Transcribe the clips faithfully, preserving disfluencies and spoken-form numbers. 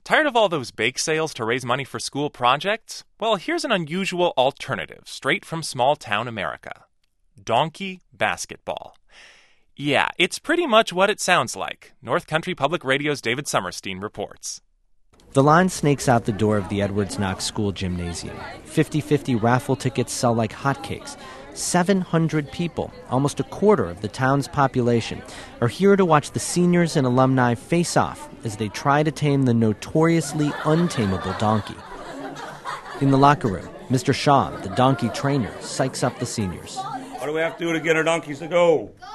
Tired of all those bake sales to raise money for school projects? Well, here's an unusual alternative straight from small-town America. Donkey basketball. Yeah, it's pretty much what it sounds like. North Country Public Radio's David Summerstein reports. The line snakes out the door of the Edwards Knox School Gymnasium. fifty-fifty raffle tickets sell like hotcakes. seven hundred people, almost a quarter of the town's population, are here to watch the seniors and alumni face off as they try to tame the notoriously untamable donkey. In the locker room, Mister Shaw, the donkey trainer, psychs up the seniors. What do we have to do to get our donkeys to go? Go!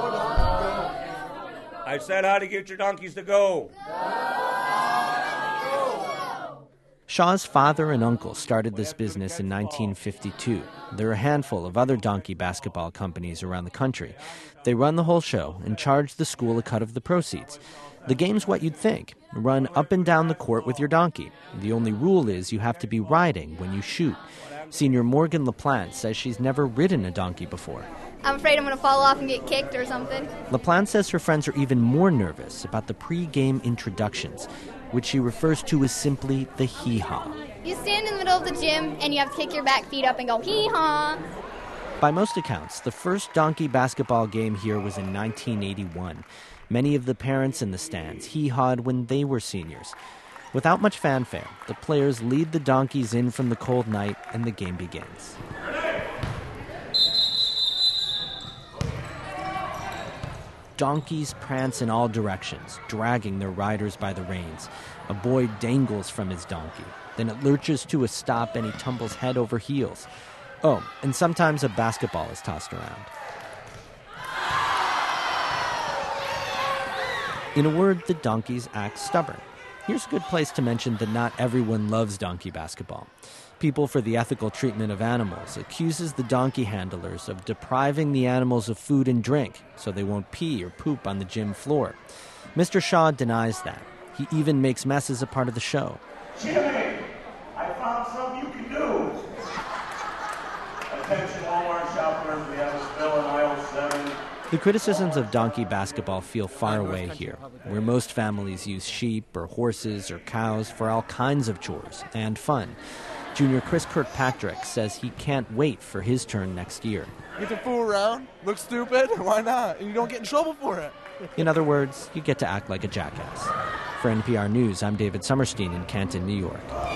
I said how to get your donkeys to go. Shaw's father and uncle started this business in nineteen fifty-two. There are a handful of other donkey basketball companies around the country. They run the whole show and charge the school a cut of the proceeds. The game's what you'd think. Run up and down the court with your donkey. The only rule is you have to be riding when you shoot. Senior Morgan LaPlante says she's never ridden a donkey before. I'm afraid I'm going to fall off and get kicked or something. LaPlante says her friends are even more nervous about the pre-game introductions, which she refers to as simply the hee-haw. You stand in the middle of the gym and you have to kick your back feet up and go hee-haw. By most accounts, the first donkey basketball game here was in nineteen eighty-one. Many of the parents in the stands hee-hawed when they were seniors. Without much fanfare, the players lead the donkeys in from the cold night and the game begins. Donkeys prance in all directions, dragging their riders by the reins. A boy dangles from his donkey. Then it lurches to a stop and he tumbles head over heels. Oh, and sometimes a basketball is tossed around. In a word, the donkeys act stubborn. Here's a good place to mention that not everyone loves donkey basketball. People for the Ethical Treatment of Animals accuses the donkey handlers of depriving the animals of food and drink so they won't pee or poop on the gym floor. Mister Shaw denies that. He even makes messes a part of the show. Jimmy, I found something you can do. Attention Walmart shoppers, we have a spill in aisle seven. The criticisms of donkey basketball feel far away here, where most families use sheep or horses or cows for all kinds of chores and fun. Junior Chris Kirkpatrick says he can't wait for his turn next year. You get to fool around, look stupid, why not? And you don't get in trouble for it. In other words, you get to act like a jackass. For N P R News, I'm David Summerstein in Canton, New York.